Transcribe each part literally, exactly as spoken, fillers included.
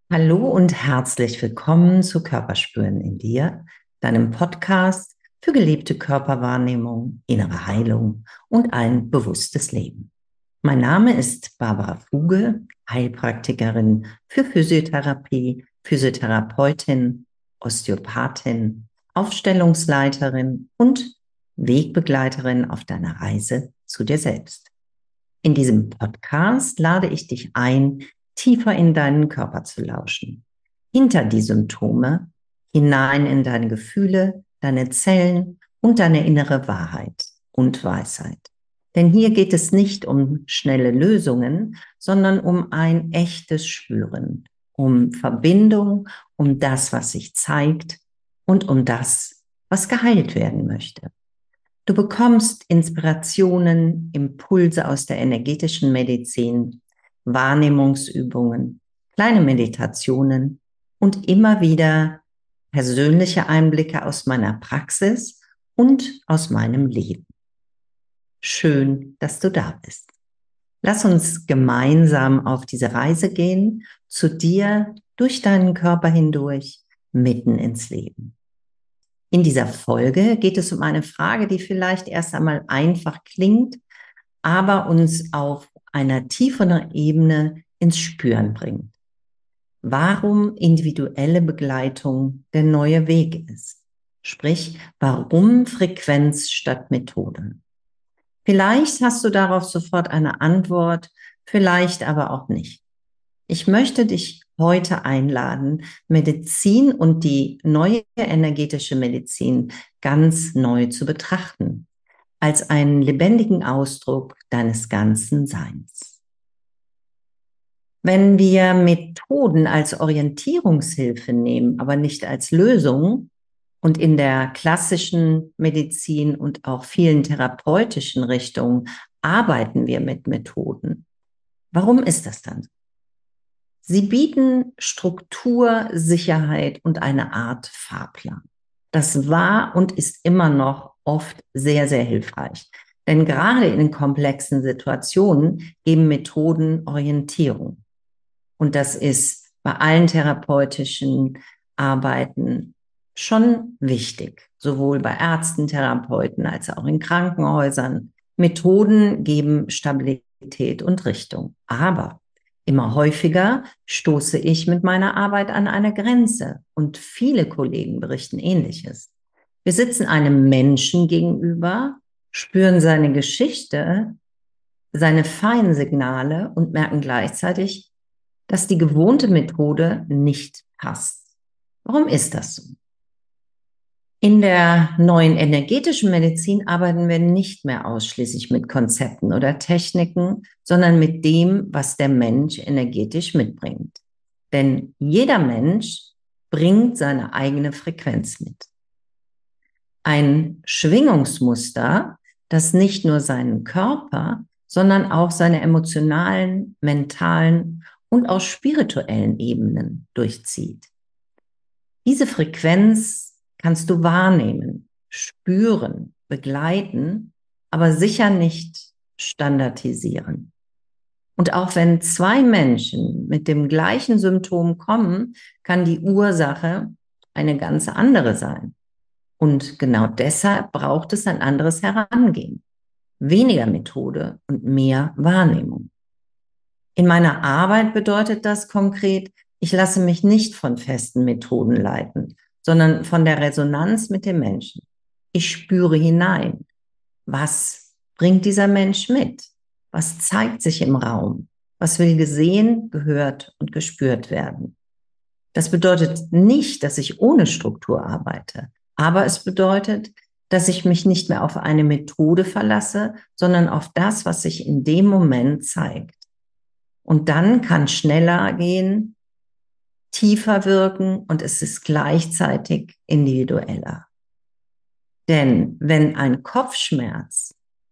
Hallo und herzlich willkommen zu Körperspüren in dir, deinem Podcast für gelebte Körperwahrnehmung, innere Heilung und ein bewusstes Leben. Mein Name ist Barbara Fuge, Heilpraktikerin für Physiotherapie, Physiotherapeutin, Osteopathin, Aufstellungsleiterin und Wegbegleiterin auf deiner Reise zu dir selbst. In diesem Podcast lade ich dich ein, tiefer in deinen Körper zu lauschen, hinter die Symptome, hinein in deine Gefühle, deine Zellen und deine innere Wahrheit und Weisheit. Denn hier geht es nicht um schnelle Lösungen, sondern um ein echtes Spüren, um Verbindung, um das, was sich zeigt und um das, was geheilt werden möchte. Du bekommst Inspirationen, Impulse aus der energetischen Medizin, Wahrnehmungsübungen, kleine Meditationen und immer wieder persönliche Einblicke aus meiner Praxis und aus meinem Leben. Schön, dass du da bist. Lass uns gemeinsam auf diese Reise gehen, zu dir, durch deinen Körper hindurch, mitten ins Leben. In dieser Folge geht es um eine Frage, die vielleicht erst einmal einfach klingt, aber uns auf einer tieferen Ebene ins Spüren bringt. Warum individuelle Begleitung der neue Weg ist. Sprich, warum Frequenz statt Methode. Vielleicht hast du darauf sofort eine Antwort, vielleicht aber auch nicht. Ich möchte dich heute einladen, Medizin und die neue energetische Medizin ganz neu zu betrachten, als einen lebendigen Ausdruck deines ganzen Seins. Wenn wir Methoden als Orientierungshilfe nehmen, aber nicht als Lösung, und in der klassischen Medizin und auch vielen therapeutischen Richtungen arbeiten wir mit Methoden. Warum ist das dann so? Sie bieten Struktur, Sicherheit und eine Art Fahrplan. Das war und ist immer noch oft sehr, sehr hilfreich. Denn gerade in komplexen Situationen geben Methoden Orientierung. Und das ist bei allen therapeutischen Arbeiten schon wichtig, sowohl bei Ärzten, Therapeuten als auch in Krankenhäusern. Methoden geben Stabilität und Richtung. Aber immer häufiger stoße ich mit meiner Arbeit an eine Grenze und viele Kollegen berichten Ähnliches. Wir sitzen einem Menschen gegenüber, spüren seine Geschichte, seine feinen Signale und merken gleichzeitig, dass die gewohnte Methode nicht passt. Warum ist das so? In der neuen energetischen Medizin arbeiten wir nicht mehr ausschließlich mit Konzepten oder Techniken, sondern mit dem, was der Mensch energetisch mitbringt. Denn jeder Mensch bringt seine eigene Frequenz mit. Ein Schwingungsmuster, das nicht nur seinen Körper, sondern auch seine emotionalen, mentalen und auch spirituellen Ebenen durchzieht. Diese Frequenz kannst du wahrnehmen, spüren, begleiten, aber sicher nicht standardisieren. Und auch wenn zwei Menschen mit dem gleichen Symptom kommen, kann die Ursache eine ganz andere sein. Und genau deshalb braucht es ein anderes Herangehen. Weniger Methode und mehr Wahrnehmung. In meiner Arbeit bedeutet das konkret, ich lasse mich nicht von festen Methoden leiten, sondern von der Resonanz mit dem Menschen. Ich spüre hinein. Was bringt dieser Mensch mit? Was zeigt sich im Raum? Was will gesehen, gehört und gespürt werden? Das bedeutet nicht, dass ich ohne Struktur arbeite, aber es bedeutet, dass ich mich nicht mehr auf eine Methode verlasse, sondern auf das, was sich in dem Moment zeigt. Und dann kann schneller gehen, tiefer wirken und es ist gleichzeitig individueller. Denn wenn ein Kopfschmerz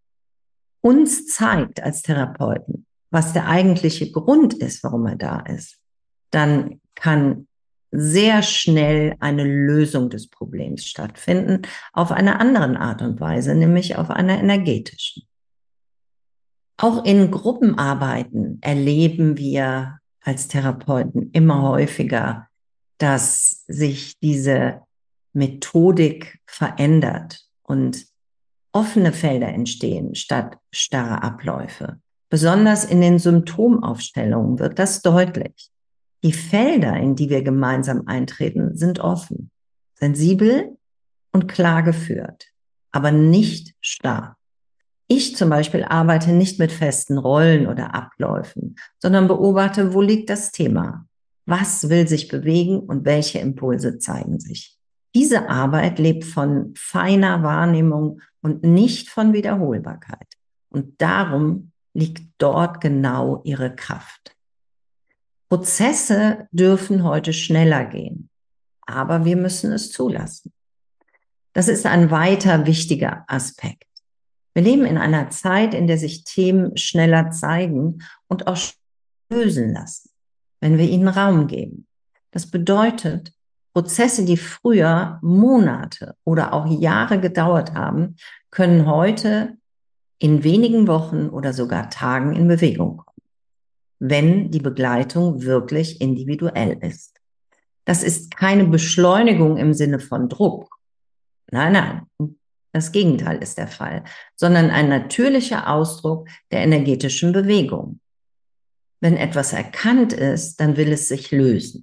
uns zeigt als Therapeuten, was der eigentliche Grund ist, warum er da ist, dann kann sehr schnell eine Lösung des Problems stattfinden, auf einer anderen Art und Weise, nämlich auf einer energetischen. Auch in Gruppenarbeiten erleben wir als Therapeuten immer häufiger, dass sich diese Methodik verändert und offene Felder entstehen statt starre Abläufe. Besonders in den Symptomaufstellungen wird das deutlich. Die Felder, in die wir gemeinsam eintreten, sind offen, sensibel und klar geführt, aber nicht starr. Ich zum Beispiel arbeite nicht mit festen Rollen oder Abläufen, sondern beobachte, wo liegt das Thema? Was will sich bewegen und welche Impulse zeigen sich? Diese Arbeit lebt von feiner Wahrnehmung und nicht von Wiederholbarkeit. Und darum liegt dort genau ihre Kraft. Prozesse dürfen heute schneller gehen, aber wir müssen es zulassen. Das ist ein weiter wichtiger Aspekt. Wir leben in einer Zeit, in der sich Themen schneller zeigen und auch lösen lassen, wenn wir ihnen Raum geben. Das bedeutet, Prozesse, die früher Monate oder auch Jahre gedauert haben, können heute in wenigen Wochen oder sogar Tagen in Bewegung kommen, wenn die Begleitung wirklich individuell ist. Das ist keine Beschleunigung im Sinne von Druck. Nein, nein, das Gegenteil ist der Fall, sondern ein natürlicher Ausdruck der energetischen Bewegung. Wenn etwas erkannt ist, dann will es sich lösen.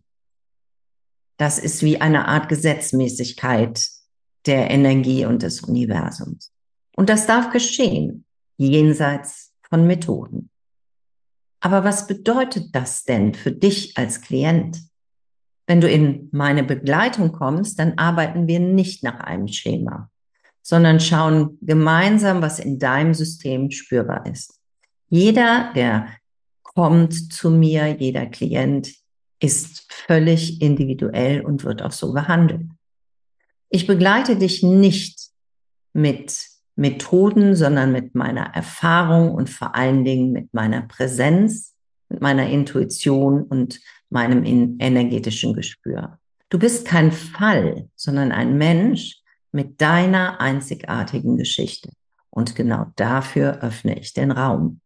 Das ist wie eine Art Gesetzmäßigkeit der Energie und des Universums. Und das darf geschehen, jenseits von Methoden. Aber was bedeutet das denn für dich als Klient? Wenn du in meine Begleitung kommst, dann arbeiten wir nicht nach einem Schema, sondern schauen gemeinsam, was in deinem System spürbar ist. Jeder, der kommt zu mir, jeder Klient ist völlig individuell und wird auch so behandelt. Ich begleite dich nicht mit Methoden, sondern mit meiner Erfahrung und vor allen Dingen mit meiner Präsenz, mit meiner Intuition und meinem energetischen Gespür. Du bist kein Fall, sondern ein Mensch mit deiner einzigartigen Geschichte. Und genau dafür öffne ich den Raum.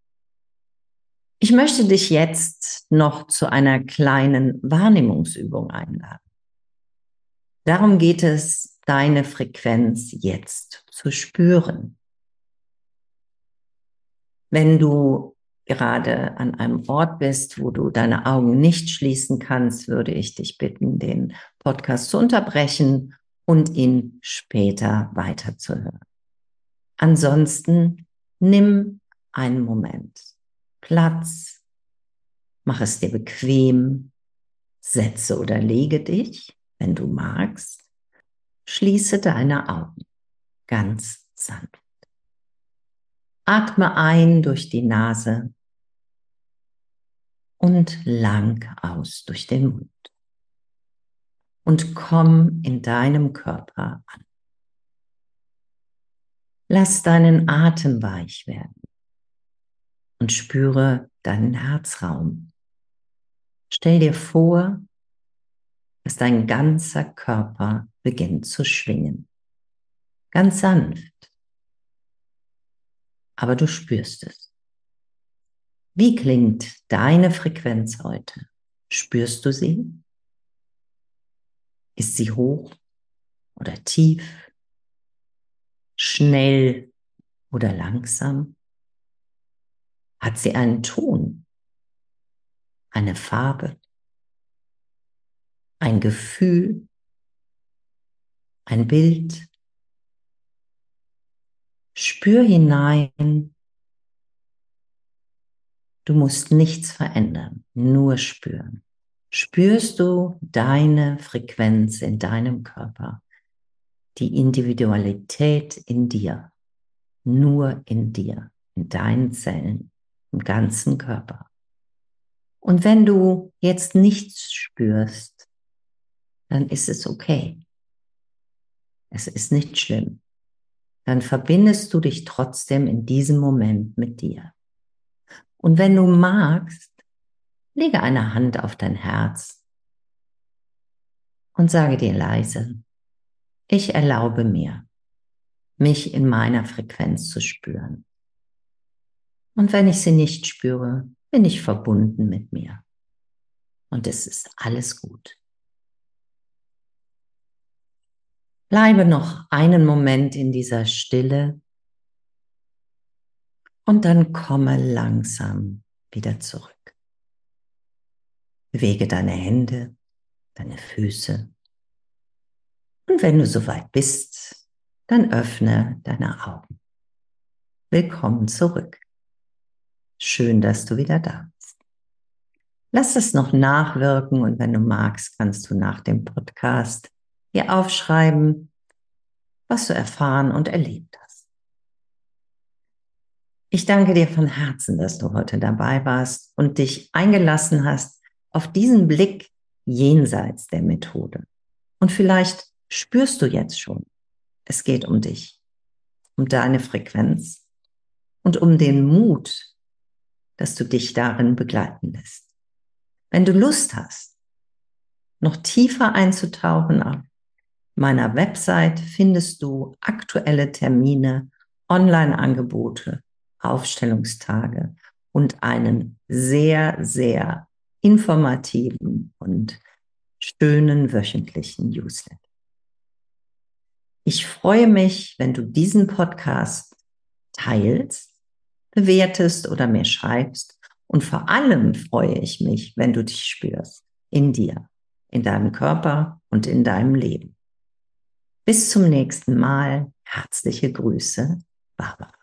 Ich möchte dich jetzt noch zu einer kleinen Wahrnehmungsübung einladen. Darum geht es, deine Frequenz jetzt zu spüren. Wenn du gerade an einem Ort bist, wo du deine Augen nicht schließen kannst, würde ich dich bitten, den Podcast zu unterbrechen und ihn später weiterzuhören. Ansonsten nimm einen Moment Platz, mach es dir bequem, setze oder lege dich, wenn du magst, schließe deine Augen ganz sanft. Atme ein durch die Nase und lang aus durch den Mund. Und komm in deinem Körper an. Lass deinen Atem weich werden und spüre deinen Herzraum. Stell dir vor, dass dein ganzer Körper beginnt zu schwingen. Ganz sanft, aber du spürst es. Wie klingt deine Frequenz heute? Spürst du sie? Ist sie hoch oder tief? Schnell oder langsam? Hat sie einen Ton, eine Farbe, ein Gefühl, ein Bild? Spür hinein. Du musst nichts verändern, nur spüren. Spürst du deine Frequenz in deinem Körper, die Individualität in dir, nur in dir, in deinen Zellen, im ganzen Körper? Und wenn du jetzt nichts spürst, dann ist es okay. Es ist nicht schlimm. Dann verbindest du dich trotzdem in diesem Moment mit dir. Und wenn du magst, lege eine Hand auf dein Herz und sage dir leise, ich erlaube mir, mich in meiner Frequenz zu spüren. Und wenn ich sie nicht spüre, bin ich verbunden mit mir. und es ist alles gut. Bleibe noch einen Moment in dieser Stille und dann komme langsam wieder zurück. Bewege deine Hände, deine Füße und wenn du soweit bist, dann öffne deine Augen. Willkommen zurück. Schön, dass du wieder da bist. Lass es noch nachwirken und wenn du magst, kannst du nach dem Podcast hier aufschreiben, was du erfahren und erlebt hast. Ich danke dir von Herzen, dass du heute dabei warst und dich eingelassen hast auf diesen Blick jenseits der Methode. Und vielleicht spürst du jetzt schon, es geht um dich, um deine Frequenz und um den Mut, dass du dich darin begleiten lässt. Wenn du Lust hast, noch tiefer einzutauchen, auf meiner Website findest du aktuelle Termine, Online-Angebote, Aufstellungstage und einen sehr, sehr informativen und schönen wöchentlichen Newsletter. Ich freue mich, wenn du diesen Podcast teilst, bewertest oder mir schreibst. Und vor allem freue ich mich, wenn du dich spürst, in dir, in deinem Körper und in deinem Leben. Bis zum nächsten Mal. Herzliche Grüße, Barbara.